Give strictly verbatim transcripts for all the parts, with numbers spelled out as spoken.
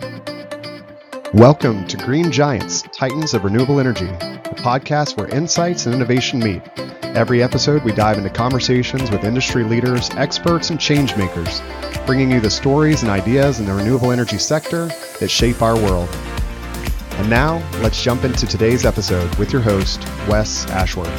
Welcome to Green Giants, Titans of Renewable Energy, the podcast where insights and innovation meet. Every episode, we dive into conversations with industry leaders, experts, and change makers, bringing you the stories and ideas in the renewable energy sector that shape our world. And now, let's jump into today's episode with your host, Wes Ashworth.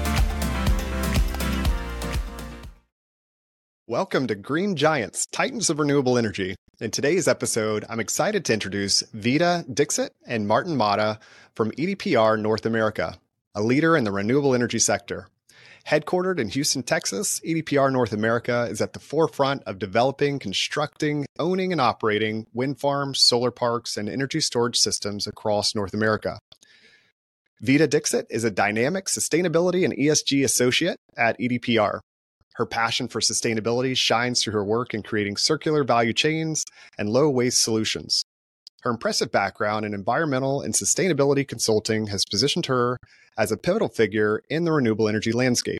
Welcome to Green Giants, Titans of Renewable Energy. In today's episode, I'm excited to introduce Vida Dixit and Martin Mata from E D P R North America, a leader in the renewable energy sector. Headquartered in Houston, Texas, E D P R North America is at the forefront of developing, constructing, owning, and operating wind farms, solar parks, and energy storage systems across North America. Vida Dixit is a dynamic sustainability and E S G associate at E D P R. Her passion for sustainability shines through her work in creating circular value chains and low waste solutions. Her impressive background in environmental and sustainability consulting has positioned her as a pivotal figure in the renewable energy landscape.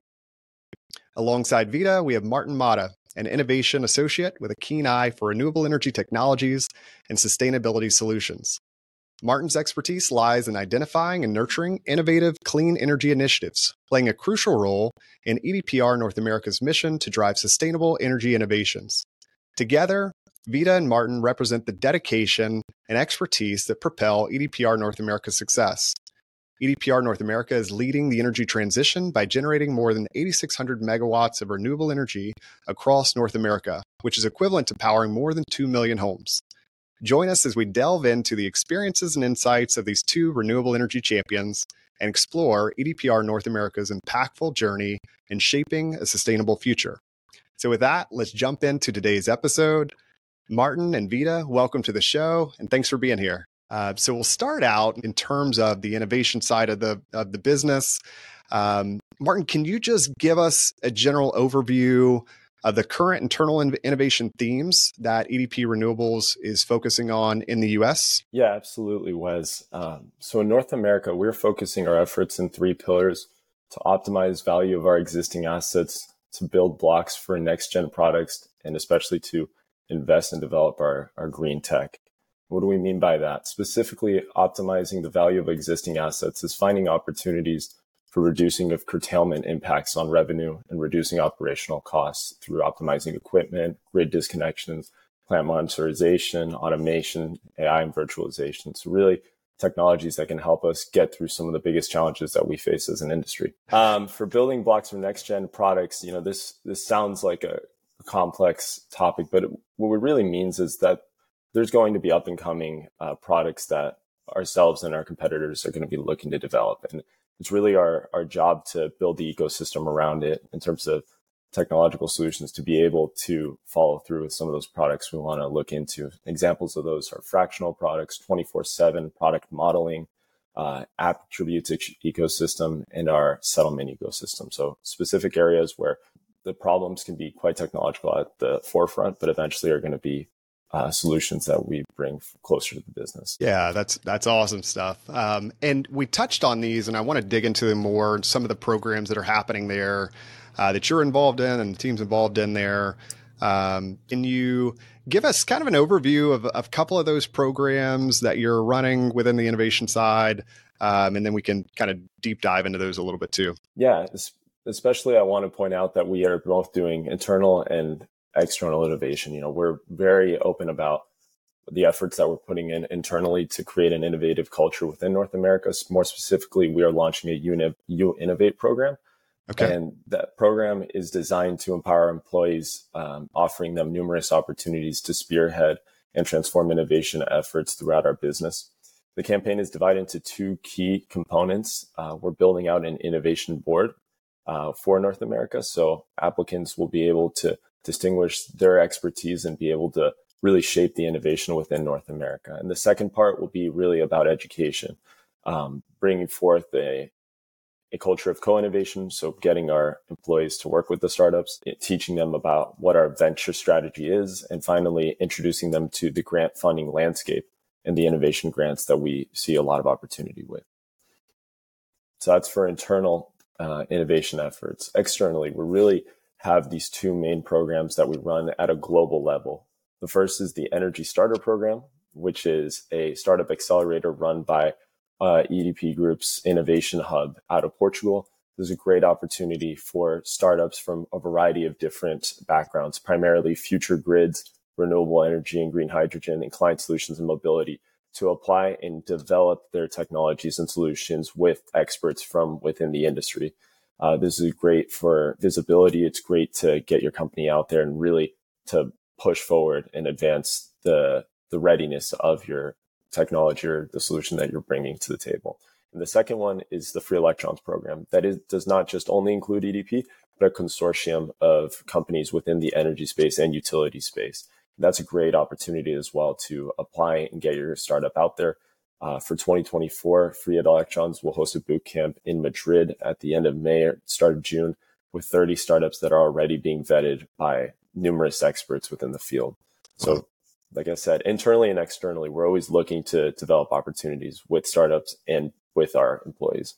Alongside Vida, we have Martin Mata, an innovation associate with a keen eye for renewable energy technologies and sustainability solutions. Martin's expertise lies in identifying and nurturing innovative clean energy initiatives, playing a crucial role in E D P R North America's mission to drive sustainable energy innovations. Together, Vida and Martin represent the dedication and expertise that propel E D P R North America's success. E D P R North America is leading the energy transition by generating more than eighty-six hundred megawatts of renewable energy across North America, which is equivalent to powering more than two million homes. Join us as we delve into the experiences and insights of these two renewable energy champions and explore E D P R North America's impactful journey in shaping a sustainable future. So with that, let's jump into today's episode. Martin and Vida, welcome to the show, and thanks for being here. Uh, so we'll start out in terms of the innovation side of the of the business. Um, Martin, can you just give us a general overview of the current internal in- innovation themes that E D P Renewables is focusing on in the U S? Yeah, absolutely, Wes. Um, so in North America, we're focusing our efforts in three pillars to optimize value of our existing assets, to build blocks for next-gen products, and especially to invest and develop our, our green tech. What do we mean by that? Specifically, optimizing the value of existing assets is finding opportunities for reducing of curtailment impacts on revenue and reducing operational costs through optimizing equipment, grid disconnections, plant monitorization, automation, A I, and virtualization. So really technologies that can help us get through some of the biggest challenges that we face as an industry. Um, for building blocks for next-gen products, you know, this this sounds like a complex topic, but it, what it really means is that there's going to be up-and-coming uh, products that ourselves and our competitors are going to be looking to develop. And it's really our, our job to build the ecosystem around it in terms of technological solutions to be able to follow through with some of those products we want to look into. Examples of those are fractional products, twenty-four seven product modeling, uh, attributes ecosystem, and our settlement ecosystem. So specific areas where the problems can be quite technological at the forefront, but eventually are going to be Uh, solutions that we bring closer to the business. Yeah, that's that's awesome stuff. Um, and we touched on these, and I want to dig into them more and some of the programs that are happening there uh, that you're involved in and the team's involved in there. Um, can you give us kind of an overview of, of a couple of those programs that you're running within the innovation side? Um, and then we can kind of deep dive into those a little bit too. Yeah, especially I want to point out that we are both doing internal and external innovation. You know, we're very open about the efforts that we're putting in internally to create an innovative culture within North America. More specifically, we are launching a Uni- U Innovate program. Okay. And that program is designed to empower employees, um, offering them numerous opportunities to spearhead and transform innovation efforts throughout our business. The campaign is divided into two key components. Uh, we're building out an innovation board uh, for North America. So applicants will be able to distinguish their expertise and be able to really shape the innovation within North America. And the second part will be really about education, um, bringing forth a, a culture of co-innovation. So getting our employees to work with the startups, teaching them about what our venture strategy is, and finally introducing them to the grant funding landscape and the innovation grants that we see a lot of opportunity with. So that's for internal uh, innovation efforts. Externally, we're really have these two main programs that we run at a global level. The first is the Energy Starter Program, which is a startup accelerator run by uh, E D P Group's Innovation Hub out of Portugal. There's a great opportunity for startups from a variety of different backgrounds, primarily future grids, renewable energy and green hydrogen, and client solutions and mobility, to apply and develop their technologies and solutions with experts from within the industry. Uh, this is great for visibility. It's great to get your company out there and really to push forward and advance the, the readiness of your technology or the solution that you're bringing to the table. And the second one is the Free Electrons program. That is, does not just only include E D P, but a consortium of companies within the energy space and utility space. That's a great opportunity as well to apply and get your startup out there. Uh, for twenty twenty-four, Free Electrons will host a boot camp in Madrid at the end of May or start of June with thirty startups that are already being vetted by numerous experts within the field. So, like I said, internally and externally, we're always looking to develop opportunities with startups and with our employees.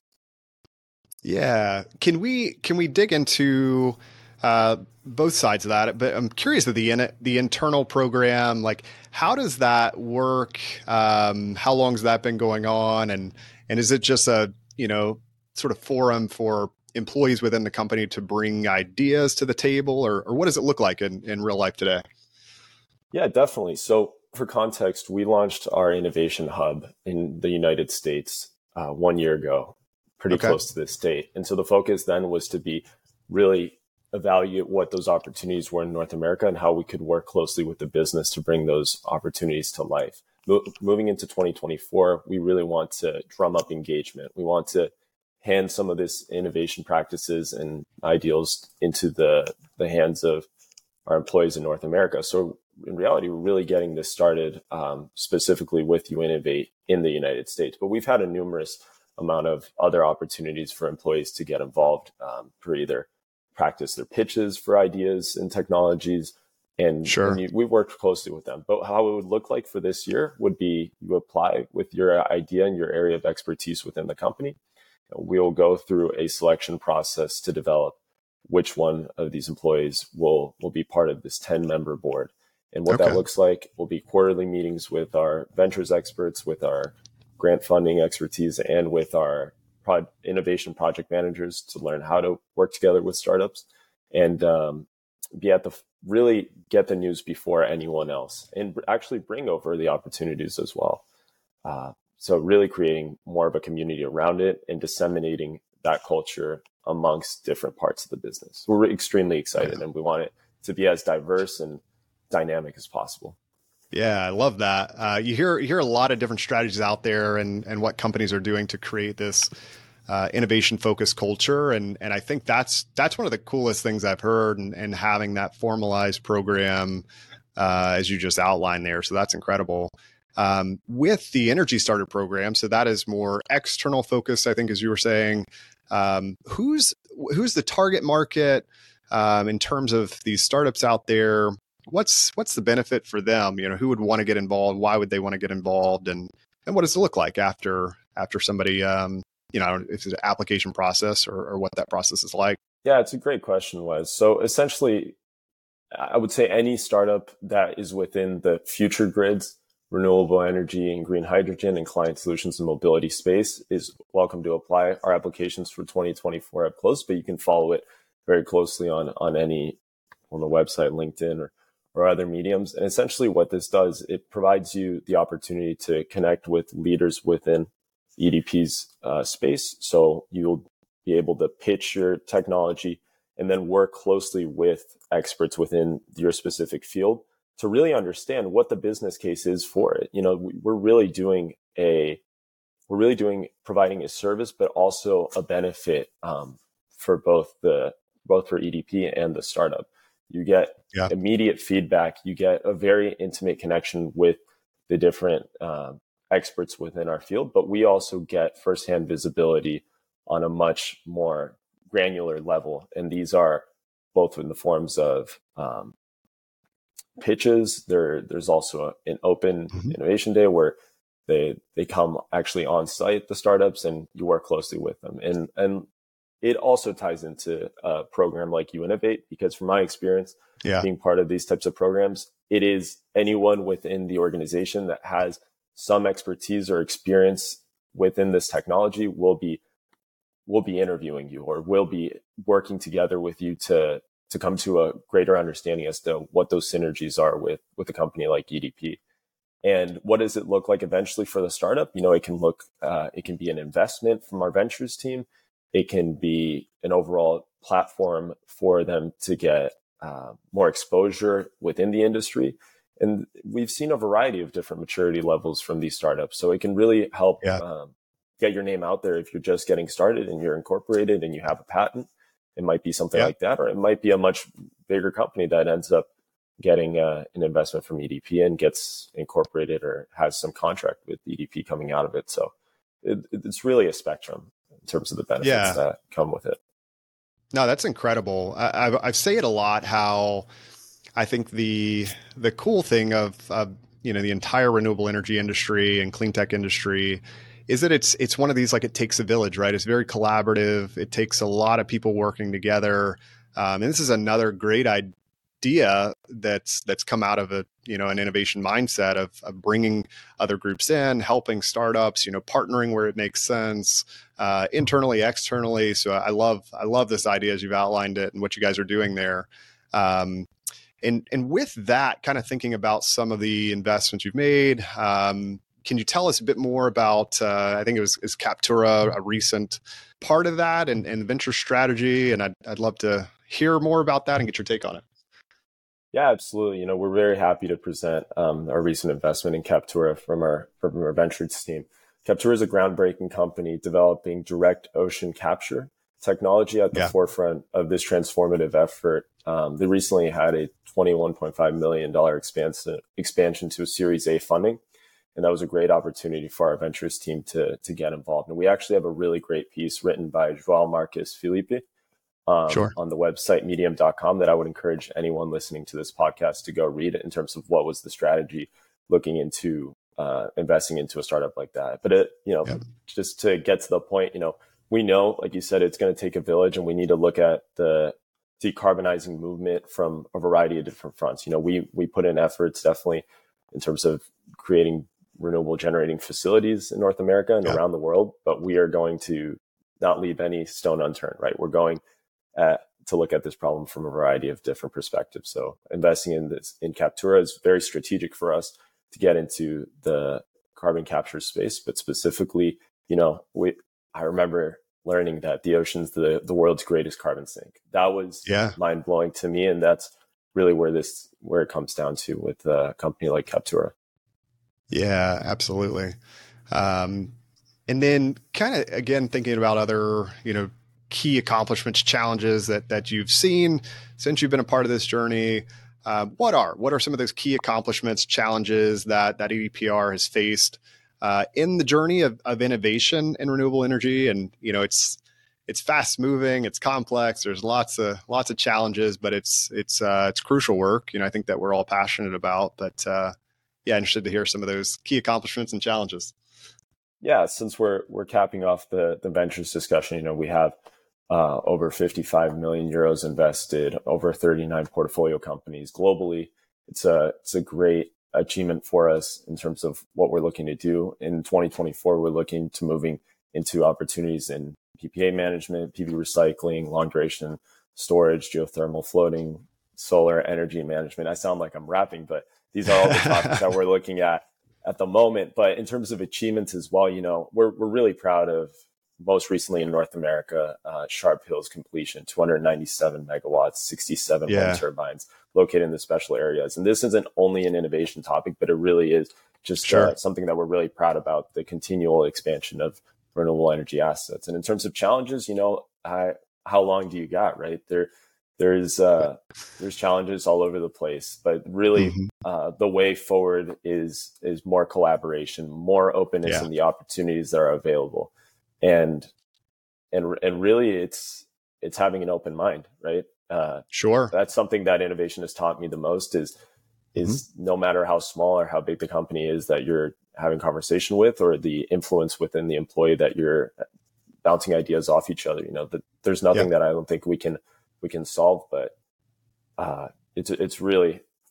Yeah. Can we, can we dig into uh, both sides of that? But I'm curious of the, in, the internal program, like how does that work? Um, how long has that been going on? And, and is it just a, you know, sort of forum for employees within the company to bring ideas to the table, or, or what does it look like in, in real life today? Yeah, definitely. So for context, we launched our innovation hub in the United States uh, one year ago, pretty okay. close to this date. And so the focus then was to be really evaluate what those opportunities were in North America and how we could work closely with the business to bring those opportunities to life. Mo- moving into twenty twenty-four, we really want to drum up engagement. We want to hand some of this innovation practices and ideals into the, the hands of our employees in North America. So in reality, we're really getting this started um, specifically with Uinnovate in the United States. But we've had a numerous amount of other opportunities for employees to get involved um, for either practice their pitches for ideas and technologies. And, sure. and you, we've worked closely with them. But how it would look like for this year would be you apply with your idea and your area of expertise within the company. We'll go through a selection process to develop which one of these employees will, will be part of this ten member board. And what okay. that looks like will be quarterly meetings with our ventures experts, with our grant funding expertise, and with our pro- innovation project managers to learn how to work together with startups and um, be at the really get the news before anyone else and actually bring over the opportunities as well. Uh, so really creating more of a community around it and disseminating that culture amongst different parts of the business. We're extremely excited yeah. and we want it to be as diverse and dynamic as possible. Yeah, I love that. Uh, you hear you hear a lot of different strategies out there, and and what companies are doing to create this uh, innovation focused culture, and and I think that's that's one of the coolest things I've heard, and, and having that formalized program uh, as you just outlined there. So that's incredible. Um, with the Energy Starter program, so that is more external focused, I think, as you were saying. Um, who's who's the target market um, in terms of these startups out there? What's what's the benefit for them? You know, who would want to get involved? Why would they want to get involved? And and what does it look like after after somebody, um, you know, if it's an application process or, or what that process is like? Yeah, it's a great question, Wes. So essentially, I would say any startup that is within the future grids, renewable energy and green hydrogen and client solutions and mobility space is welcome to apply. Our applications for twenty twenty-four have closed, but you can follow it very closely on on any on the website, LinkedIn, or or other mediums. And essentially what this does, it provides you the opportunity to connect with leaders within E D P's uh, space. So you'll be able to pitch your technology and then work closely with experts within your specific field to really understand what the business case is for it. You know, we're really doing a, we're really doing, providing a service, but also a benefit um, for both the, both for E D P and the startup. You get yeah. immediate feedback. You get a very intimate connection with the different uh, experts within our field, but we also get firsthand visibility on a much more granular level. And these are both in the forms of um, pitches. There, there's also a, an open mm-hmm. innovation day where they they come actually on site, the startups, and you work closely with them. And and it also ties into a program like Uinnovate, because from my experience, yeah. being part of these types of programs, it is anyone within the organization that has some expertise or experience within this technology will be will be interviewing you or will be working together with you to to come to a greater understanding as to what those synergies are with with a company like E D P. And what does it look like eventually for the startup? You know, it can look, uh, it can be an investment from our ventures team. It can be an overall platform for them to get uh, more exposure within the industry. And we've seen a variety of different maturity levels from these startups. So it can really help Yeah. um, get your name out there if you're just getting started and you're incorporated and you have a patent. It might be something Yeah. like that, or it might be a much bigger company that ends up getting uh, an investment from E D P and gets incorporated or has some contract with E D P coming out of it. So it, it's really a spectrum in terms of the benefits Yeah. that come with it. No, that's incredible. I, I, I say it a lot how I think the the cool thing of, of you know the entire renewable energy industry and clean tech industry is that it's it's one of these, like, it takes a village, right? It's very collaborative. It takes a lot of people working together. Um, and this is another great idea that's that's come out of a you know an innovation mindset of, of bringing other groups in, helping startups, you know, partnering where it makes sense, uh, internally, externally. So I love I love this idea as you've outlined it and what you guys are doing there. Um, and and with that, kind of thinking about some of the investments you've made. Um, Can you tell us a bit more about, uh, I think it was is Captura a recent part of that and, and venture strategy? And I'd, I'd love to hear more about that and get your take on it. Yeah, absolutely. You know, we're very happy to present um, our recent investment in Captura from our from our ventures team. Captura is a groundbreaking company developing direct ocean capture technology at the Yeah. forefront of this transformative effort. Um, they recently had a twenty-one point five million dollars expansion expansion to a Series A funding. And that was a great opportunity for our ventures team to, to get involved. And we actually have a really great piece written by João Marques Felipe um, Sure. on the website medium dot com that I would encourage anyone listening to this podcast to go read it in terms of what was the strategy looking into uh, investing into a startup like that. But, it, you know, Yep. just to get to the point, you know, we know, like you said, it's going to take a village and we need to look at the decarbonizing movement from a variety of different fronts. You know, we, we put in efforts definitely in terms of creating renewable generating facilities in North America and Yeah. around the world, but we are going to not leave any stone unturned, right? We're going at, to look at this problem from a variety of different perspectives. So investing in this in Captura is very strategic for us to get into the carbon capture space, but specifically, you know, we, I remember learning that the ocean's the, the world's greatest carbon sink. That was Yeah. mind blowing to me. And that's really where this, where it comes down to with a company like Captura. Yeah, absolutely. Um, and then kind of, again, thinking about other, you know, key accomplishments, challenges that, that you've seen since you've been a part of this journey. Uh, what are, what are some of those key accomplishments, challenges that, that E D P R has faced uh, in the journey of, of innovation in renewable energy? And, you know, it's, it's fast moving, it's complex. There's lots of, lots of challenges, but it's, it's, uh, it's crucial work. You know, I think that we're all passionate about, but, uh, yeah, interested to hear some of those key accomplishments and challenges. Yeah, since we're we're capping off the the ventures discussion, you know, we have uh, over fifty-five million euros invested, over thirty-nine portfolio companies globally. It's a it's a great achievement for us in terms of what we're looking to do. In twenty twenty-four, we're looking to moving into opportunities in P P A management, P V recycling, long duration storage, geothermal floating, solar energy management. I sound like I'm rapping, but these are all the topics that we're looking at at the moment. But in terms of achievements as well, you know, we're we're really proud of most recently in North America, uh, Sharp Hills completion, two hundred ninety-seven megawatts, sixty-seven Yeah. wind turbines located in the special areas. And this isn't only an innovation topic, but it really is just Sure. uh, something that we're really proud about, the continual expansion of renewable energy assets. And in terms of challenges, you know, I, how long do you got, right? There, there's uh, there's challenges all over the place, but really Mhm. uh, the way forward is is more collaboration, more openness Yeah. in the opportunities that are available, and and and really it's it's having an open mind, right? Uh, Sure. that's something that innovation has taught me the most is is no matter how small or how big the company is that you're having conversation with, or the influence within the employee that you're bouncing ideas off each other. You know, that there's nothing Yeah. that I don't think we can we can solve, but uh, it's it's really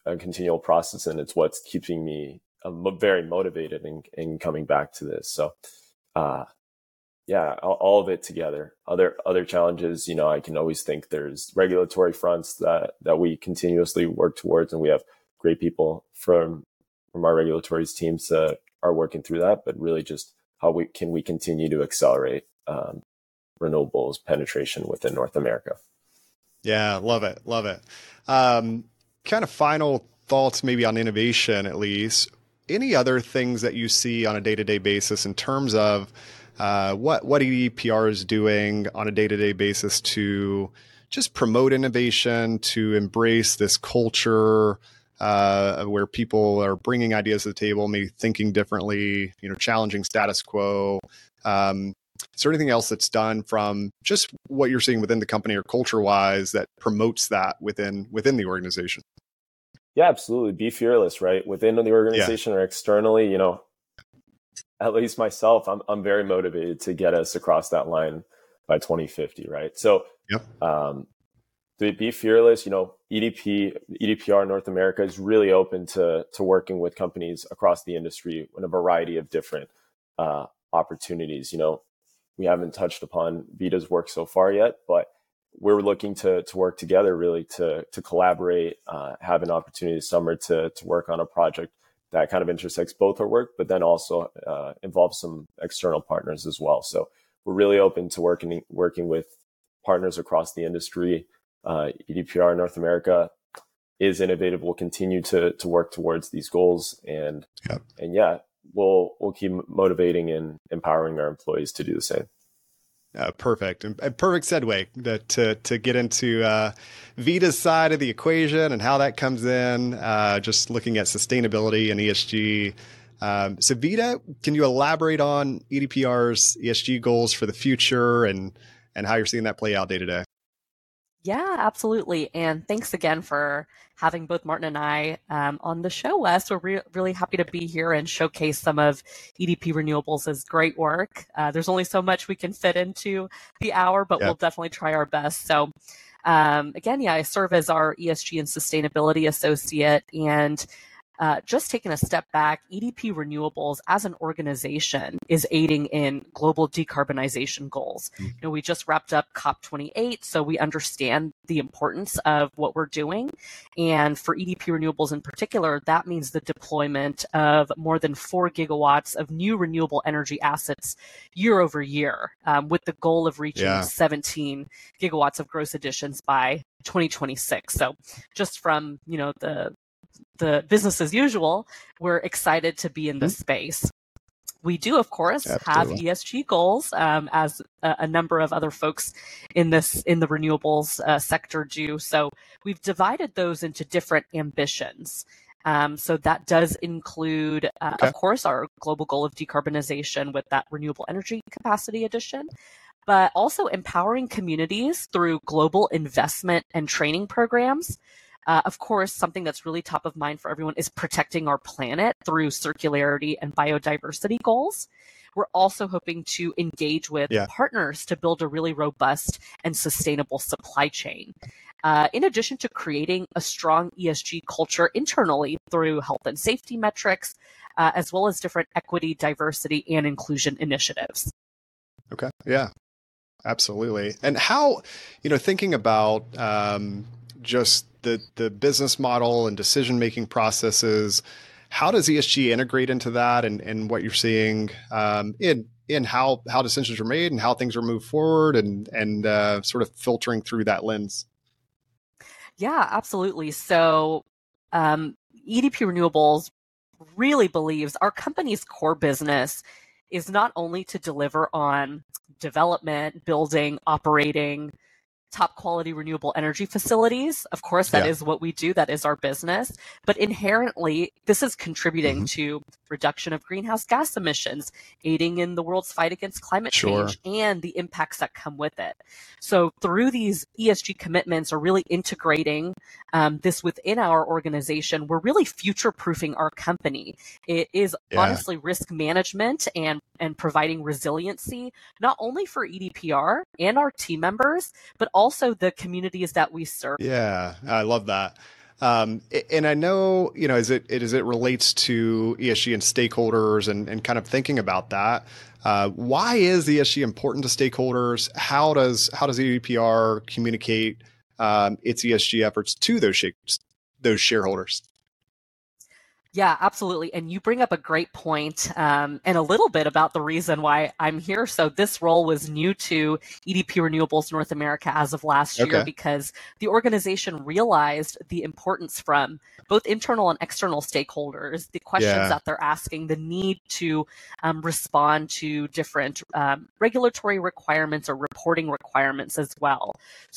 a continual process, and it's what's keeping me uh, very motivated in, in coming back to this. So, uh, yeah, all, all of it together. Other other challenges, you know, I can always think there's regulatory fronts that that we continuously work towards, and we have great people from from our regulatory teams that are working through that. But really, just how we can we continue to accelerate um, renewables penetration within North America. Yeah, love it, love it. Um, kind of final thoughts, maybe on innovation at least. Any other things that you see on a day-to-day basis in terms of Uh, what what E D P R is doing on a day-to-day basis to just promote innovation, to embrace this culture uh, where people are bringing ideas to the table, maybe thinking differently, you know, challenging status quo. Um, is there anything else that's done from just what you're seeing within the company or culture-wise that promotes that within within the organization? Yeah, absolutely. Be fearless, right? Within the organization yeah. or externally, you know. At least myself, I'm I'm very motivated to get us across that line by twenty fifty, right? So, yep. um, to be fearless, you know, E D P, E D P R North America is really open to to working with companies across the industry in a variety of different uh, opportunities. You know, we haven't touched upon Vita's work so far yet, but we're looking to to work together really to to collaborate, uh, have an opportunity this summer to to work on a project that kind of intersects both our work, but then also uh, involves some external partners as well. So we're really open to working working with partners across the industry. Uh, E D P R North America is innovative. We'll continue to to work towards these goals, and yep. and yeah, we'll we'll keep motivating and empowering our employees to do the same. Uh, perfect. And a perfect segue to, to, to get into uh, Vita's side of the equation and how that comes in, uh, just looking at sustainability and E S G. Um, so Vita, can you elaborate on E D P R's E S G goals for the future and, and how you're seeing that play out day to day? Yeah, absolutely. And thanks again for having both Martin and I um, on the show, Wes. We're re- really happy to be here and showcase some of E D P Renewables' great work. Uh, there's only so much we can fit into the hour, but yep. we'll definitely try our best. So um, again, yeah, I serve as our E S G and Sustainability Associate, and Uh, just taking a step back, E D P Renewables as an organization is aiding in global decarbonization goals. Mm-hmm. You know, we just wrapped up COP twenty-eight, so we understand the importance of what we're doing. And for E D P Renewables in particular, that means the deployment of more than four gigawatts of new renewable energy assets year over year, um, with the goal of reaching yeah. seventeen gigawatts of gross additions by twenty twenty-six. So just from, you know, the the business as usual, we're excited to be in this mm-hmm. space. We do, of course, Absolutely. have E S G goals, um, as a, a number of other folks in this in the renewables uh, sector do. So we've divided those into different ambitions. Um, so that does include, uh, okay. of course, our global goal of decarbonization with that renewable energy capacity addition, but also empowering communities through global investment and training programs. Uh, of course, something that's really top of mind for everyone is protecting our planet through circularity and biodiversity goals. We're also hoping to engage with yeah. partners to build a really robust and sustainable supply chain. Uh, in addition to creating a strong E S G culture internally through health and safety metrics, uh, as well as different equity, diversity, and inclusion initiatives. Okay. Yeah, absolutely. And how, you know, thinking about um, just the the business model and decision-making processes, how does E S G integrate into that and, and what you're seeing um, in in how, how decisions are made and how things are moved forward and, and uh, sort of filtering through that lens? Yeah, absolutely. So um, E D P Renewables really believes our company's core business is not only to deliver on development, building, operating top quality renewable energy facilities. Of course, that yeah. is what we do. That is our business. But inherently, this is contributing mm-hmm. to reduction of greenhouse gas emissions, aiding in the world's fight against climate sure. change and the impacts that come with it. So through these E S G commitments or really integrating um, this within our organization, we're really future-proofing our company. It is yeah. honestly risk management and, and providing resiliency, not only for E D P R and our team members, but also the communities that we serve. Yeah, I love that. Um, and I know, you know, as it, as it relates to E S G and stakeholders and, and kind of thinking about that, uh, why is E S G important to stakeholders? How does, how does E D P R communicate um, its E S G efforts to those, sh- those shareholders? Yeah, absolutely. And you bring up a great point, um, and a little bit about the reason why I'm here. So this role was new to E D P Renewables North America as of last Okay. year because the organization realized the importance from both internal and external stakeholders, the questions Yeah. that they're asking, the need to um, respond to different um, regulatory requirements or reporting requirements as well.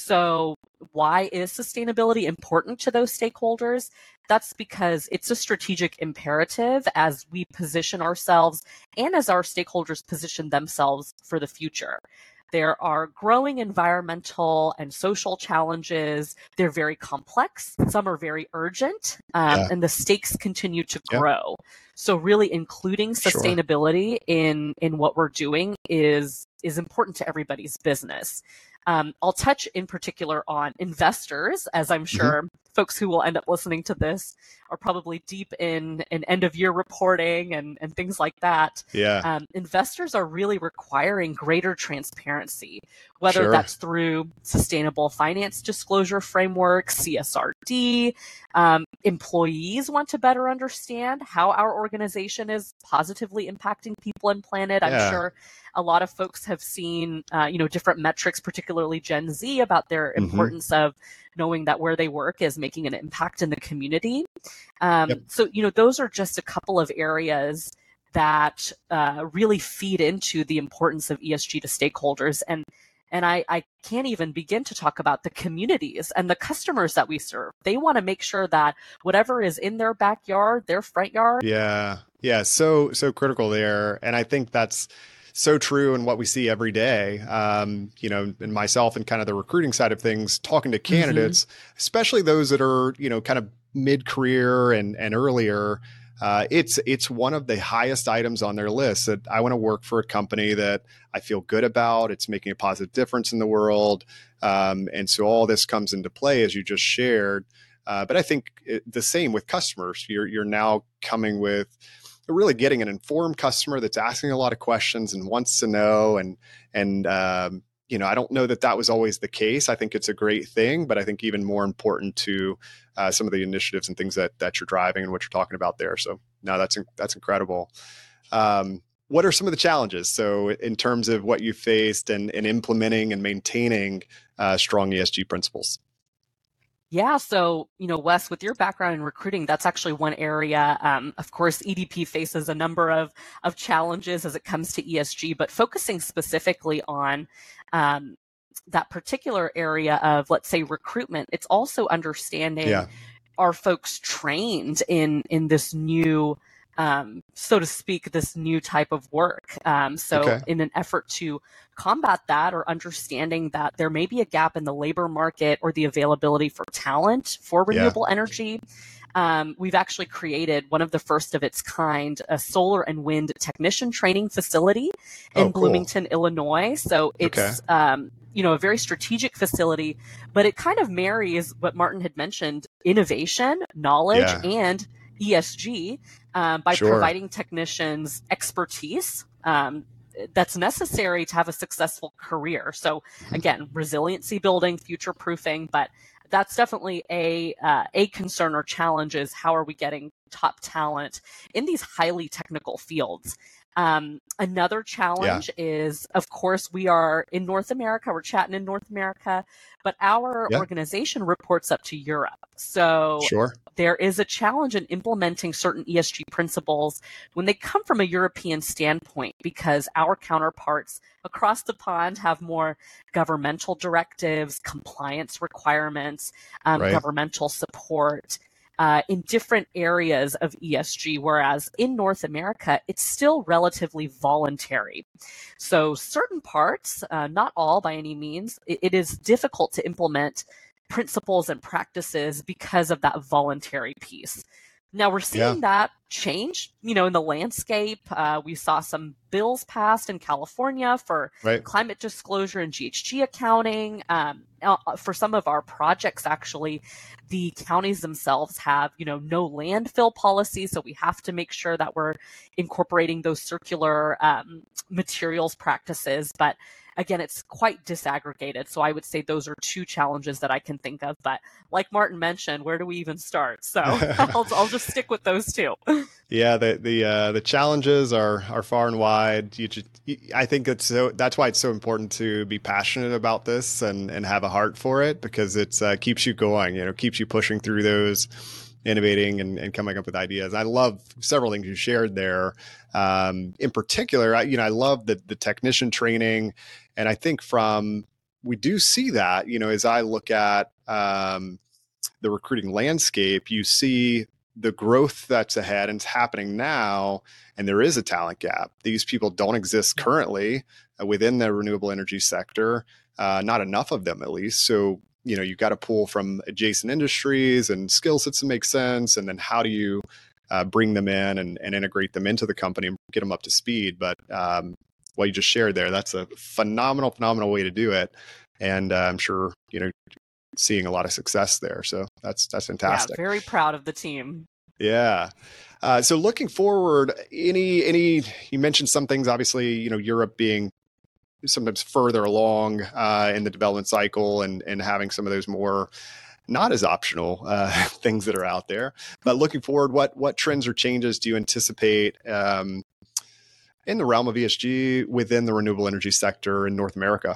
So why is sustainability important to those stakeholders? That's because it's a strategic imperative as we position ourselves and as our stakeholders position themselves for the future. There are growing environmental and social challenges. They're very complex. Some are very urgent, um, Yeah. and the stakes continue to Yeah. grow. So really including sustainability sure. in, in what we're doing is, is important to everybody's business. Um, I'll touch in particular on investors, as I'm sure mm-hmm. folks who will end up listening to this are probably deep in, in end of year reporting and, and things like that. Yeah. Um, investors are really requiring greater transparency, whether Sure. that's through sustainable finance disclosure framework, C S R D. Um, employees want to better understand how our organization is positively impacting people and planet. I'm Yeah. sure a lot of folks have seen, uh, you know, different metrics, particularly Gen Z, about their Mhm. importance of knowing that where they work is making an impact in the community. Um, Yep. So, you know, those are just a couple of areas that uh, really feed into the importance of E S G to stakeholders. And and I, I can't even begin to talk about the communities and the customers that we serve. They want to make sure that whatever is in their backyard, their front yard. Yeah. Yeah. So, so critical there. And I think that's so true in what we see every day. Um, you know, and myself and kind of the recruiting side of things, talking to candidates, mm-hmm. especially those that are, you know, kind of mid-career and, and earlier, uh, it's, it's one of the highest items on their list that I want to work for a company that I feel good about. It's making a positive difference in the world. Um, and so all this comes into play as you just shared. Uh, but I think it, the same with customers. You're, you're now coming with really getting an informed customer that's asking a lot of questions and wants to know. And, and, um, you know, I don't know that that was always the case. I think it's a great thing, but I think even more important to uh, some of the initiatives and things that, that you're driving and what you're talking about there. So no, that's, that's incredible. Um, what are some of the challenges? So in terms of what you faced and, and implementing and maintaining uh, strong E S G principles? Yeah. So, you know, Wes, with your background in recruiting, that's actually one area. Um, of course, E D P faces a number of, of challenges as it comes to E S G, but focusing specifically on um, that particular area of, let's say, recruitment, it's also understanding, yeah. are folks trained in, in this new, um, so to speak, this new type of work. Um, so okay. in an effort to combat that, or understanding that there may be a gap in the labor market or the availability for talent for renewable yeah. energy, um, we've actually created one of the first of its kind, a solar and wind technician training facility in oh, cool. Bloomington, Illinois. So it's, okay. um, you know, a very strategic facility, but it kind of marries what Martin had mentioned, innovation, knowledge, yeah. and E S G um, by sure. providing technicians expertise um, that's necessary to have a successful career. So again, resiliency building, future proofing, but that's definitely a uh, a concern or challenge is how are we getting top talent in these highly technical fields? Um, another challenge yeah. is, of course, we are in North America, we're chatting in North America, but our yeah. organization reports up to Europe. So sure. there is a challenge in implementing certain E S G principles when they come from a European standpoint, because our counterparts across the pond have more governmental directives, compliance requirements, um, right. governmental support. Uh, in different areas of E S G, whereas in North America, it's still relatively voluntary. So certain parts, uh, not all by any means, it, it is difficult to implement principles and practices because of that voluntary piece. Now we're seeing yeah. that change, you know, in the landscape. Uh, we saw some bills passed in California for Right. climate disclosure and G H G accounting. Um, for some of our projects, actually, the counties themselves have, you know, no landfill policy. So we have to make sure that we're incorporating those circular um, materials practices. But again, it's quite disaggregated. So I would say those are two challenges that I can think of. But like Martin mentioned, where do we even start? So I'll, I'll just stick with those two. Yeah, the the uh, the challenges are are far and wide. You just, I think it's so that's why it's so important to be passionate about this and and have a heart for it, because it's uh, keeps you going. You know, keeps you pushing through those, innovating and, and coming up with ideas. I love several things you shared there. Um, in particular, I, you know, I love the the technician training, and I think from we do see that. You know, as I look at um, the recruiting landscape, you see the growth that's ahead and it's happening now, and there is a talent gap. These people don't exist currently uh, within the renewable energy sector, uh, not enough of them at least. So, you know, you've got to pull from adjacent industries and skill sets that make sense. And then how do you uh, bring them in and, and integrate them into the company and get them up to speed? But um, what you just shared there, that's a phenomenal, phenomenal way to do it. And uh, I'm sure, you know, seeing a lot of success there. So that's that's fantastic. Yeah, very proud of the team. Yeah. Uh, so looking forward, any any you mentioned some things. Obviously, you know, Europe being sometimes further along uh, in the development cycle and and having some of those more not as optional uh, things that are out there. But looking forward, what what trends or changes do you anticipate um, in the realm of E S G within the renewable energy sector in North America?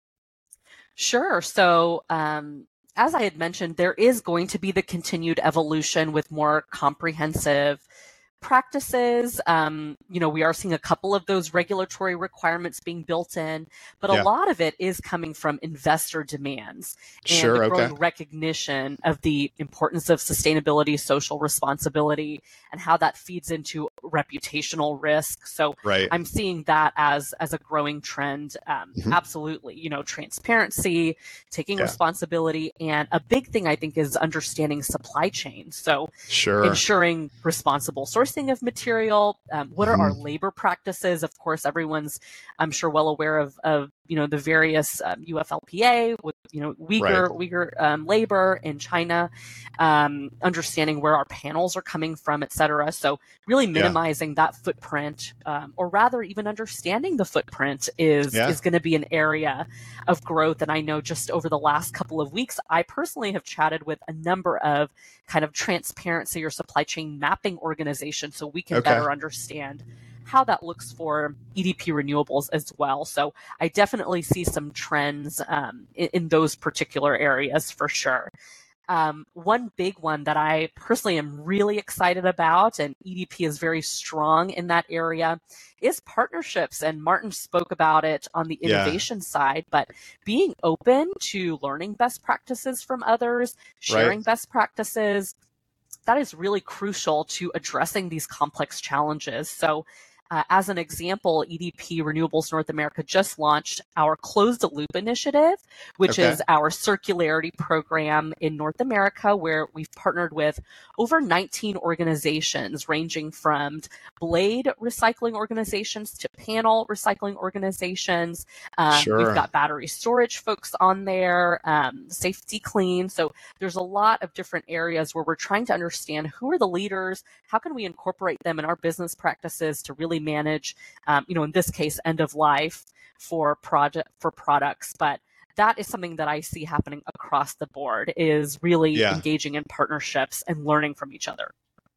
Sure. So, um, as I had mentioned, there is going to be the continued evolution with more comprehensive practices. Um, you know, we are seeing a couple of those regulatory requirements being built in, but Yeah. a lot of it is coming from investor demands and Sure, the growing okay. recognition of the importance of sustainability, social responsibility, and how that feeds into reputational risk. So Right. I'm seeing that as as a growing trend. Um, Mhm. Absolutely, you know, transparency, taking Yeah. responsibility, and a big thing I think is understanding supply chain. So Sure. ensuring responsible sourcing of material. Um, what are Mhm. our labor practices? Of course, everyone's, I'm sure, well aware of, of you know, the various um, U F L P A with, you know, Uyghur, Right. Uyghur um, labor in China, um, understanding where our panels are coming from, et cetera. So really minimizing that footprint, um, or rather even understanding the footprint is, Yeah. is going to be an area of growth. And I know just over the last couple of weeks, I personally have chatted with a number of kind of transparency or supply chain mapping organizations so we can Okay. better understand how that looks for E D P renewables as well. So I definitely see some trends um, in, in those particular areas for sure. Um, one big one that I personally am really excited about, and E D P is very strong in that area, is partnerships. And Martin spoke about it on the Yeah. innovation side, but being open to learning best practices from others, sharing Right. best practices, that is really crucial to addressing these complex challenges. So uh, as an example, E D P Renewables North America just launched our Close the Loop initiative, which Okay. is our circularity program in North America, where we've partnered with over nineteen organizations ranging from blade recycling organizations to panel recycling organizations. Um, Sure. We've got battery storage folks on there, um, Safety Clean. So there's a lot of different areas where we're trying to understand who are the leaders, how can we incorporate them in our business practices to really manage, um, you know, in this case, end of life for project for products. But that is something that I see happening across the board, is really Yeah. engaging in partnerships and learning from each other.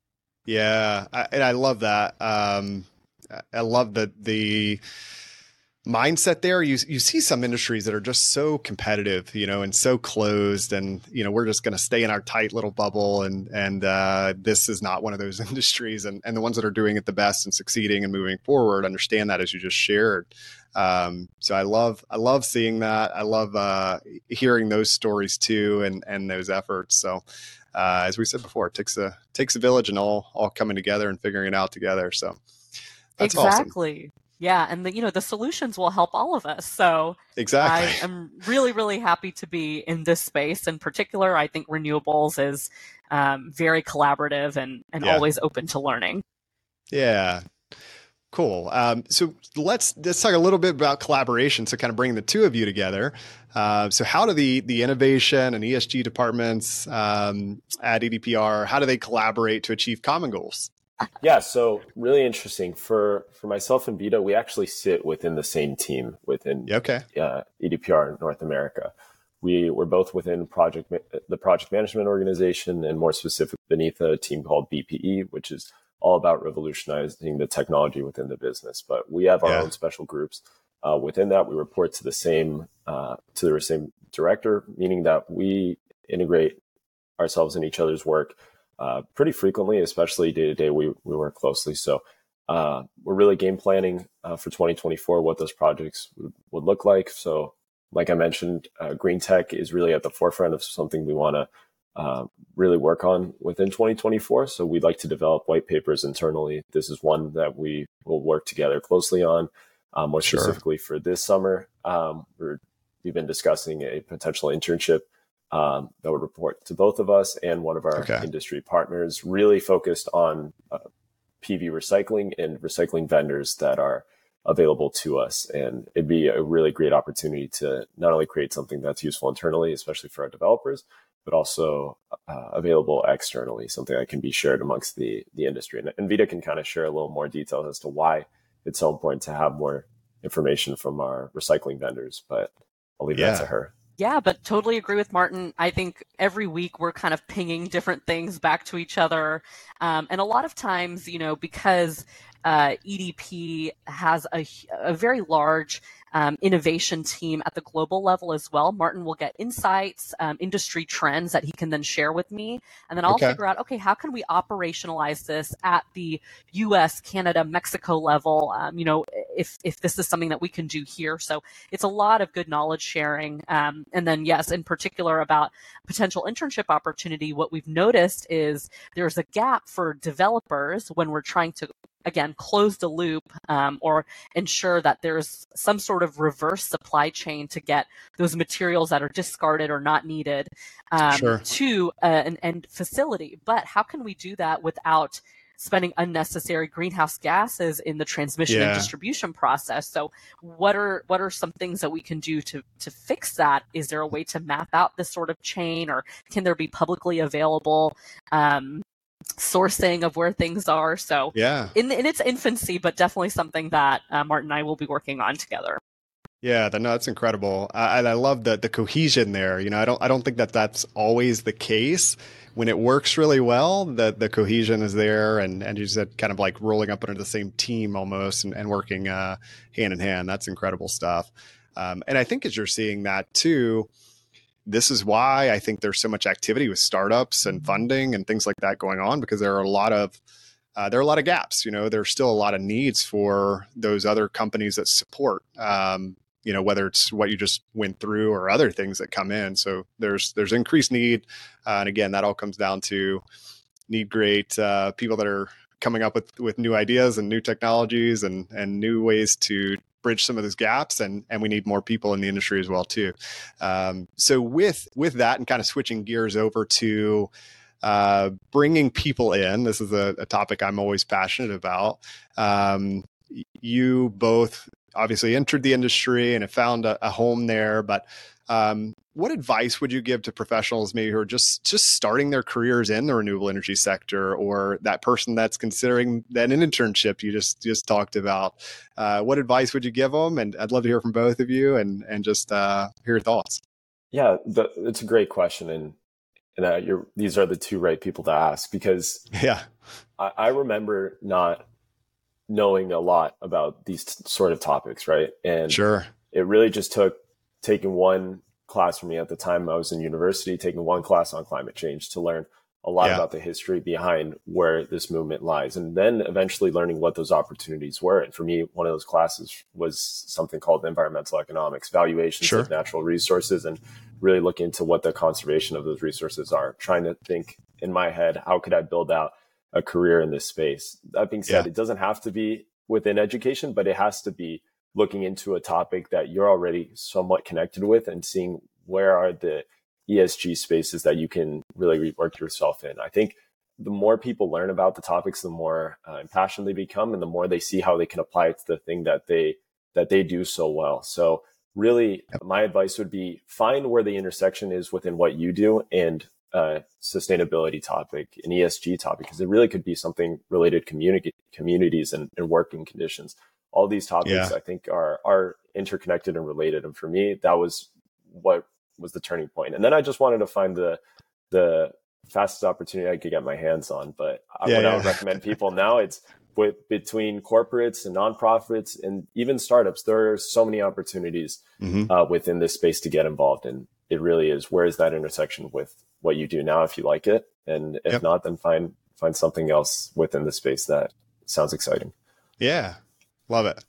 Yeah, I, and I love that. Um, I- I love the the mindset there. You you see some industries that are just so competitive, you know, and so closed, and you know, we're just going to stay in our tight little bubble, and and uh, this is not one of those industries. And and the ones that are doing it the best and succeeding and moving forward understand that, as you just shared. Um, so I love I love seeing that. I love uh, hearing those stories too, and and those efforts. So. Uh, as we said before, it takes a takes a village and all all coming together and figuring it out together. So that's awesome. Exactly. Yeah, and the you know the solutions will help all of us. So Exactly. I am really really happy to be in this space. In particular, I think renewables is um, very collaborative and and Yeah. always open to learning. Yeah. Cool. Um, so let's let's talk a little bit about collaboration. So kind of bringing the two of you together. Uh, so how do the the innovation and E S G departments um, at E D P R, how do they collaborate to achieve common goals? Yeah, so really interesting. For for myself and Vita, we actually sit within the same team within Okay. uh, E D P R North America. We were both within project the project management organization, and more specific beneath a team called B P E, which is all about revolutionizing the technology within the business. But we have our Yeah. own special groups. Uh, within that, we report to the same uh, to the same director, meaning that we integrate ourselves in each other's work uh, pretty frequently, especially day to day. We we work closely, so uh, we're really game planning uh, for twenty twenty-four what those projects would, would look like. So, like I mentioned, uh, green tech is really at the forefront of something we want to uh, really work on within twenty twenty-four. So we'd like to develop white papers internally. This is one that we will work together closely on. Um, more Sure. specifically for this summer, um, we're, we've been discussing a potential internship um, that would report to both of us and one of our Okay. industry partners, really focused on uh, P V recycling and recycling vendors that are available to us. And it'd be a really great opportunity to not only create something that's useful internally, especially for our developers, but also uh, available externally, something that can be shared amongst the, the industry. And, and Vita can kind of share a little more details as to why it's so important to have more information from our recycling vendors, but I'll leave Yeah. that to her. Yeah, but totally agree with Martin. I think every week we're kind of pinging different things back to each other. Um, and a lot of times, you know, because uh, E D P has a, a very large um, innovation team at the global level as well, Martin will get insights, um, industry trends that he can then share with me. And then I'll Okay. figure out, okay, how can we operationalize this at the U S, Canada, Mexico level? Um, you know, if, if this is something that we can do here. So it's a lot of good knowledge sharing. Um, and then, yes, in particular about potential internship opportunity, what we've noticed is there's a gap for developers when we're trying to, again, close the loop um, or ensure that there's some sort of reverse supply chain to get those materials that are discarded or not needed um, Sure. to uh, an end facility. But how can we do that without spending unnecessary greenhouse gases in the transmission Yeah. and distribution process? So what are what are some things that we can do to to fix that? Is there a way to map out this sort of chain, or can there be publicly available um, sourcing of where things are? So Yeah. in in its infancy, but definitely something that uh, Martin and I will be working on together. Yeah, no, that's incredible. I, and I love the the cohesion there. You know, I don't I don't think that that's always the case. When it works really well, the the cohesion is there, and and you said kind of like rolling up under the same team almost, and, and working uh, hand in hand. That's incredible stuff. Um, and I think as you're seeing that too, this is why I think there's so much activity with startups and funding and things like that going on, because there are a lot of uh, there are a lot of gaps. You know, there's still a lot of needs for those other companies that support. Um, you know, whether it's what you just went through or other things that come in. So there's there's increased need, uh, and again, that all comes down to need great uh, people that are coming up with with new ideas and new technologies and and new ways to bridge some of those gaps, and and we need more people in the industry as well too. Um, so with with that, and kind of switching gears over to uh, bringing people in, this is a, a topic I'm always passionate about. Um, you both obviously entered the industry and have found a, a home there, but um, what advice would you give to professionals maybe who are just just starting their careers in the renewable energy sector, or that person that's considering that an internship you just just talked about? Uh, what advice would you give them? And I'd love to hear from both of you, and and just uh, hear your thoughts. Yeah, the, it's a great question, and and uh, you're, these are the two right people to ask, because Yeah, I, I remember not knowing a lot about these t- sort of topics, right? And sure. it really just took taking one class for me at the time I was in university, taking one class on climate change to learn a lot Yeah. about the history behind where this movement lies, and then eventually learning what those opportunities were. And for me, one of those classes was something called environmental economics, valuations Sure. of natural resources, and really look into what the conservation of those resources are, trying to think in my head, how could I build out a career in this space? That being said, Yeah. it doesn't have to be within education, but it has to be looking into a topic that you're already somewhat connected with and seeing where are the E S G spaces that you can really work yourself in. I think the more people learn about the topics, the more uh, impassioned they become, and the more they see how they can apply it to the thing that they that they do so well. So really, my advice would be find where the intersection is within what you do and uh, sustainability topic, an E S G topic, because it really could be something related to communi- communities and, and working conditions. All these topics, Yeah. I think, are are interconnected and related. And for me, that was what was the turning point. And then I just wanted to find the the fastest opportunity I could get my hands on. But Yeah, what yeah. I would recommend people now, it's with between corporates and nonprofits and even startups, there are so many opportunities Mm-hmm. uh, within this space to get involved. And it really is, where is that intersection with what you do now, if you like it? And if Yep. not, then find find something else within the space that sounds exciting. Yeah. Love it.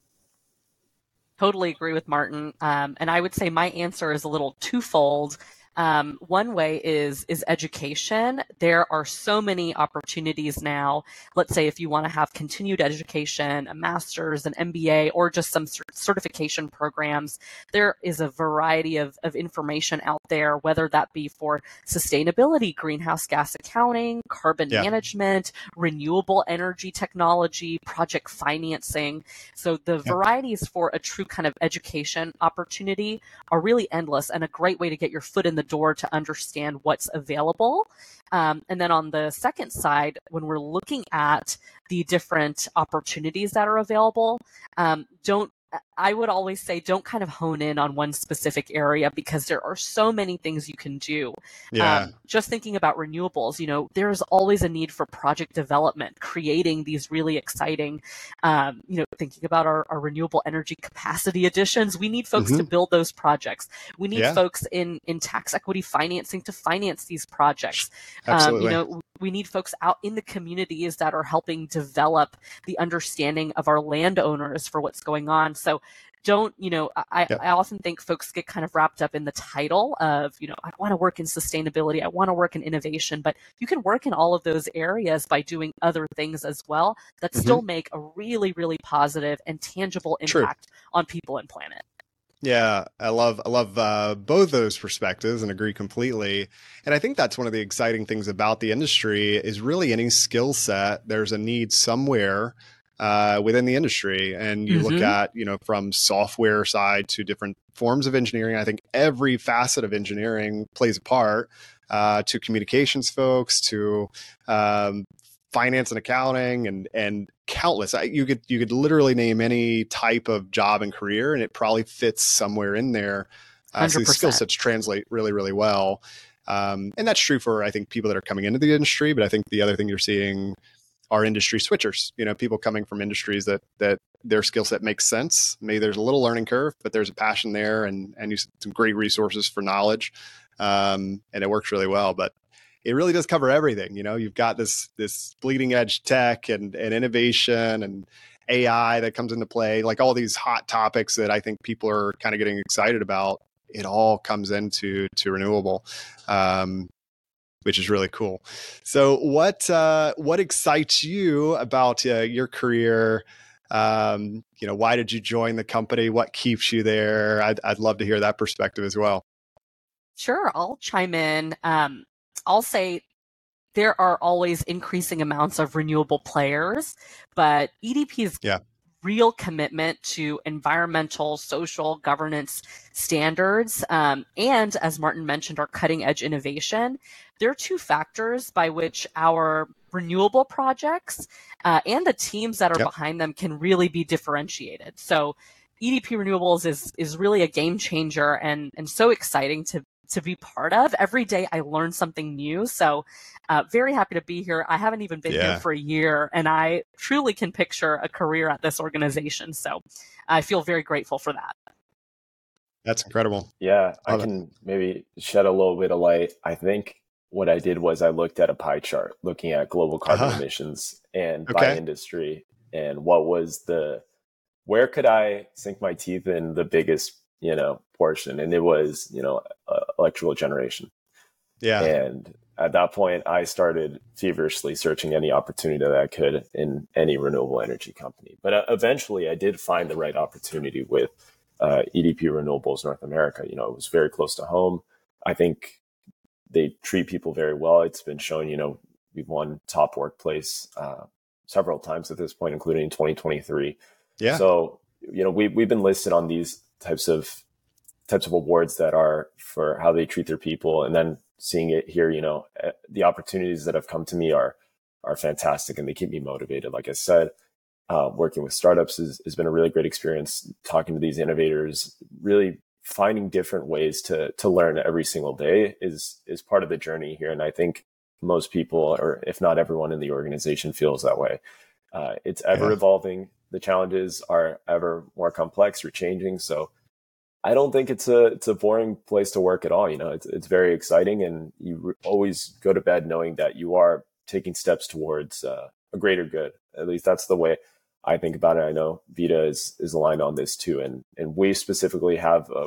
Totally agree with Martin. Um, and I would say my answer is a little twofold. Um, one way is is education. There are so many opportunities now. Let's say if you want to have continued education, a master's, an M B A, or just some cert- certification programs, there is a variety of, of information out there, whether that be for sustainability, greenhouse gas accounting, carbon Yeah. management, renewable energy technology, project financing. So the Yep. varieties for a true kind of education opportunity are really endless and a great way to get your foot in the door to understand what's available. Um, and then on the second side, when we're looking at the different opportunities that are available, um, don't I would always say don't kind of hone in on one specific area because there are so many things you can do. Yeah. Um, just thinking about renewables, you know, there's always a need for project development, creating these really exciting, um, you know, thinking about our, our renewable energy capacity additions. We need folks Mhm. to build those projects. We need Yeah. folks in, in tax equity financing to finance these projects. Um, Absolutely. you know, we need folks out in the communities that are helping develop the understanding of our landowners for what's going on. So don't, you know, I, Yep. I often think folks get kind of wrapped up in the title of, you know, I want to work in sustainability, I want to work in innovation, but you can work in all of those areas by doing other things as well that Mhm. still make a really, really positive and tangible True. impact on people and planet. Yeah, I love I love uh, both those perspectives and agree completely. And I think that's one of the exciting things about the industry is really any skill set. There's a need somewhere uh, within the industry, and you look Mhm. at you know from software side to different forms of engineering. I think every facet of engineering plays a part. Uh, to communications folks, to um, finance and accounting, and and countless. I, you could you could literally name any type of job and career, and it probably fits somewhere in there. Uh, so these skill one hundred percent. sets translate really, really well, um, and that's true for I think people that are coming into the industry. But I think the other thing you're seeing are industry switchers. You know, people coming from industries that that their skill set makes sense. Maybe there's a little learning curve, but there's a passion there, and and you some great resources for knowledge, um, and it works really well. But it really does cover everything. You know, you've got this this bleeding edge tech and, and innovation and A I that comes into play, like all these hot topics that I think people are kind of getting excited about. It all comes into to renewable, um, which is really cool. So, what uh, what excites you about uh, your career? Um, you know, why did you join the company? What keeps you there? I'd I'd love to hear that perspective as well. Sure, I'll chime in. Um, I'll say there are always increasing amounts of renewable players, but E D P's Yeah. real commitment to environmental, social, governance standards, um, and as Martin mentioned, our cutting edge innovation, there are two factors by which our renewable projects uh, and the teams that are Yep. behind them can really be differentiated. So E D P Renewables is is really a game changer and and so exciting to to be part of. Every day I learn something new. So uh, very happy to be here. I haven't even been Yeah. here for a year, and I truly can picture a career at this organization. So I feel very grateful for that. That's incredible. Yeah, I Love it. can maybe shed a little bit of light. I think what I did was I looked at a pie chart looking at global carbon Uh-huh. emissions and by Okay. industry and what was the, where could I sink my teeth in the biggest, you know, portion? And it was, you know, uh, electrical generation. Yeah. And at that point, I started feverishly searching any opportunity that I could in any renewable energy company. But uh, eventually, I did find the right opportunity with uh, E D P Renewables North America. You know, it was very close to home. I think they treat people very well. It's been shown, you know, we've won top workplace uh, several times at this point, including in twenty twenty-three. Yeah. So, you know, we, we've been listed on these types of types of awards that are for how they treat their people. And then seeing it here, you know, the opportunities that have come to me are, are fantastic and they keep me motivated. Like I said, uh, working with startups has, has been a really great experience, talking to these innovators, really finding different ways to, to learn every single day is, is part of the journey here. And I think most people, or if not everyone in the organization, feels that way. Uh, it's ever yeah. evolving. The challenges are ever more complex or changing. So I don't think it's a it's a boring place to work at all. You know, it's it's very exciting, and you re- always go to bed knowing that you are taking steps towards uh, a greater good. At least that's the way I think about it. I know Vita is is aligned on this too, and and we specifically have uh,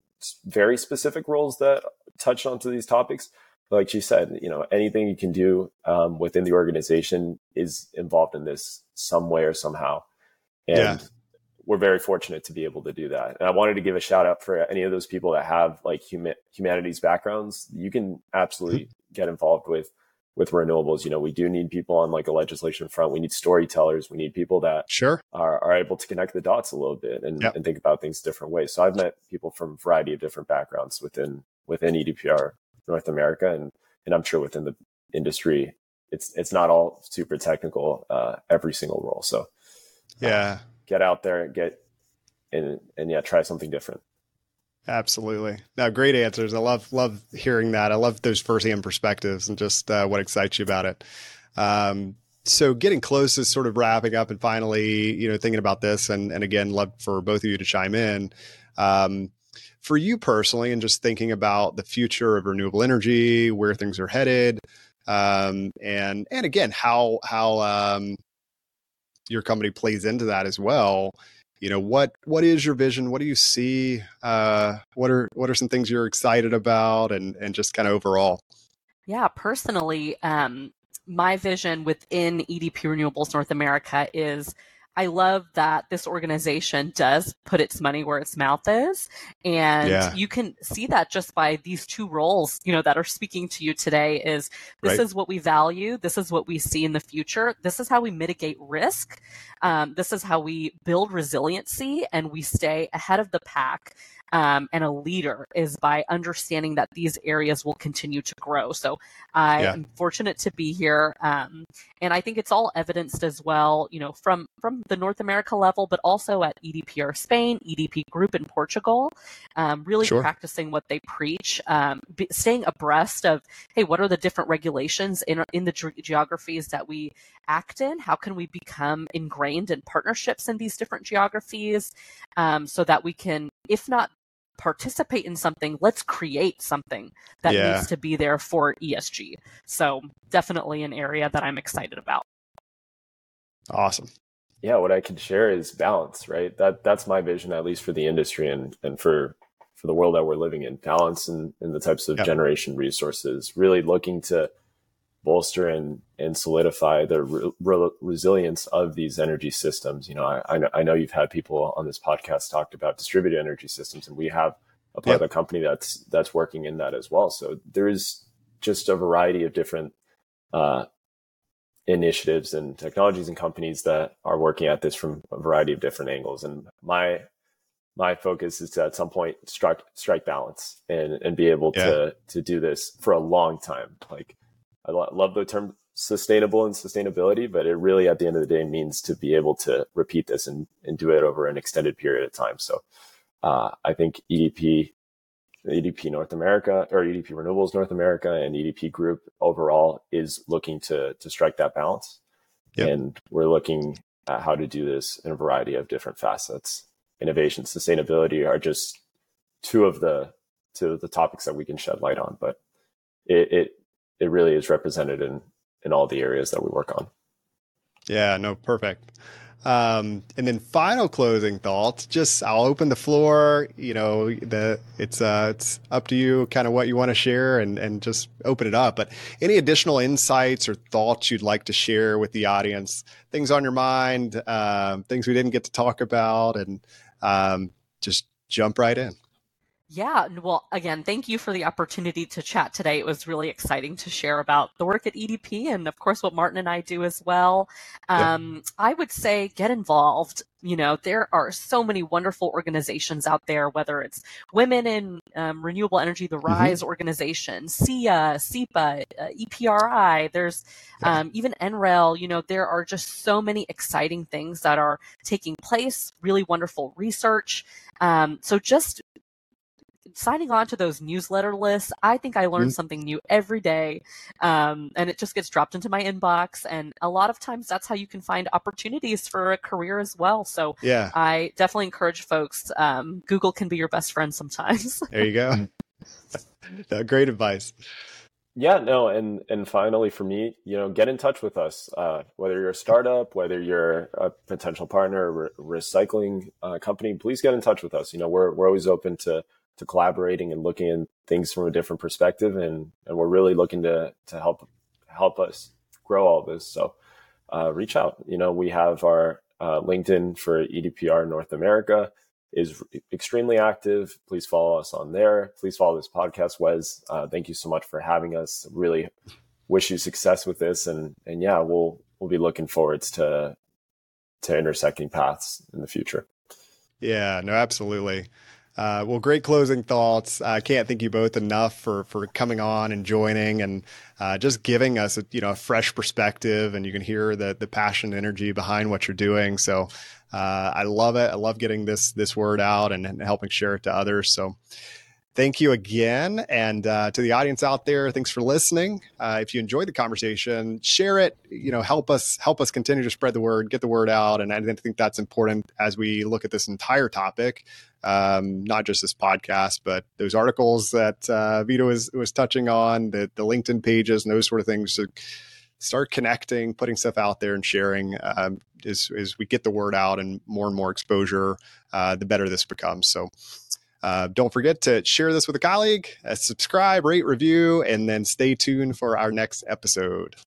very specific roles that touch onto these topics. Like she said, you know, anything you can do um, within the organization is involved in this some way or somehow, and. Yeah. We're very fortunate to be able to do that. And I wanted to give a shout out for any of those people that have like huma- humanities backgrounds. You can absolutely mm-hmm. get involved with, with renewables. You know, we do need people on like a legislation front. We need storytellers. We need people that sure are, are able to connect the dots a little bit and, yep. and think about things different ways. So I've met people from a variety of different backgrounds within, within E D P R North America. And, and I'm sure within the industry, it's, it's not all super technical, uh, every single role. So yeah. Uh, get out there and get and and yeah, try something different. Absolutely. No, great answers. I love love hearing that. I love those firsthand perspectives and just uh, what excites you about it. Um, so getting close to sort of wrapping up and finally, you know, thinking about this and and again, love for both of you to chime in. Um, for you personally, and just thinking about the future of renewable energy, where things are headed, um, and and again, how how um, your company plays into that as well. You know, what, what is your vision? What do you see? Uh, what are, what are some things you're excited about and, and just kind of overall? Yeah, personally, um, my vision within E D P Renewables North America is I love that this organization does put its money where its mouth is. And yeah. you can see that just by these two roles, you know, that are speaking to you today is this right. is what we value. This is what we see in the future. This is how we mitigate risk. Um, this is how we build resiliency and we stay ahead of the pack. Um, and a leader is by understanding that these areas will continue to grow. So I yeah. am fortunate to be here. Um, and I think it's all evidenced as well, you know, from, from the North America level, but also at E D P R Spain, E D P Group in Portugal, um, really sure. practicing what they preach, um, be, staying abreast of, hey, what are the different regulations in, in the ge- geographies that we act in? How can we become ingrained in partnerships in these different geographies um, so that we can, if not participate in something, let's create something that yeah. needs to be there for E S G. So definitely an area that I'm excited about. Awesome. Yeah, what I can share is balance, right? That that's my vision, at least for the industry and, and for for the world that we're living in. Balance and in, in the types of yep. generation resources, really looking to bolster and, and solidify the re- re- resilience of these energy systems. You know, I, I know, I know you've had people on this podcast talked about distributed energy systems, and we have a part yep. of the company that's, that's working in that as well. So there is just a variety of different, uh, initiatives and technologies and companies that are working at this from a variety of different angles. And my, my focus is to at some point strike, strike balance and, and be able yeah. to, to do this for a long time. Like, I love the term sustainable and sustainability, but it really, at the end of the day, means to be able to repeat this and, and do it over an extended period of time. So uh, I think E D P, E D P North America, or E D P Renewables North America, and E D P Group overall is looking to to strike that balance. Yep. And we're looking at how to do this in a variety of different facets. Innovation, sustainability are just two of the two of the topics that we can shed light on, but it, it it really is represented in, in all the areas that we work on. Yeah, no, perfect. Um, and then final closing thoughts, just I'll open the floor, you know, the, it's, uh, it's up to you kind of what you want to share and, and just open it up. But any additional insights or thoughts you'd like to share with the audience, things on your mind, um, things we didn't get to talk about, and, um, just jump right in. Yeah, well, again, thank you for the opportunity to chat today. It was really exciting to share about the work at E D P and, of course, what Martin and I do as well. Um, yep. I would say get involved. You know, there are so many wonderful organizations out there, whether it's Women in um, Renewable Energy, the RISE mm-hmm. organization, S E A, S E P A, uh, E P R I, there's yeah. um, even N R E L. You know, there are just so many exciting things that are taking place, really wonderful research. Um, so just signing on to those newsletter lists, I think I learn mm-hmm. something new every day, um, and it just gets dropped into my inbox. And a lot of times that's how you can find opportunities for a career as well. So yeah. I definitely encourage folks, um, Google can be your best friend sometimes. There you go. No, great advice. Yeah, no, and and finally for me, you know, get in touch with us. Uh, whether you're a startup, whether you're a potential partner, or re- recycling uh, company, please get in touch with us. You know, we're we're always open to to collaborating and looking at things from a different perspective, and and we're really looking to to help help us grow all this. So uh, reach out. You know, we have our uh, LinkedIn for E D P R North America is extremely active. Please follow us on there. Please follow this podcast, Wes. Uh, thank you so much for having us. Really wish you success with this, and and yeah, we'll we'll be looking forward to to intersecting paths in the future. Yeah, no, absolutely. Uh, well, great closing thoughts. I uh, can't thank you both enough for for coming on and joining and uh, just giving us a, you know, a fresh perspective, and you can hear the the passion and energy behind what you're doing. So uh, I love it. I love getting this this word out and, and helping share it to others. So thank you again. And uh, to the audience out there, thanks for listening. Uh, if you enjoyed the conversation, share it, you know, help us, help us continue to spread the word, get the word out. And I think that's important as we look at this entire topic, um, not just this podcast, but those articles that uh, Vito was, was touching on, the, the LinkedIn pages and those sort of things. So start connecting, putting stuff out there and sharing um, as, as we get the word out and more and more exposure, uh, the better this becomes. So Uh, don't forget to share this with a colleague, uh, subscribe, rate, review, and then stay tuned for our next episode.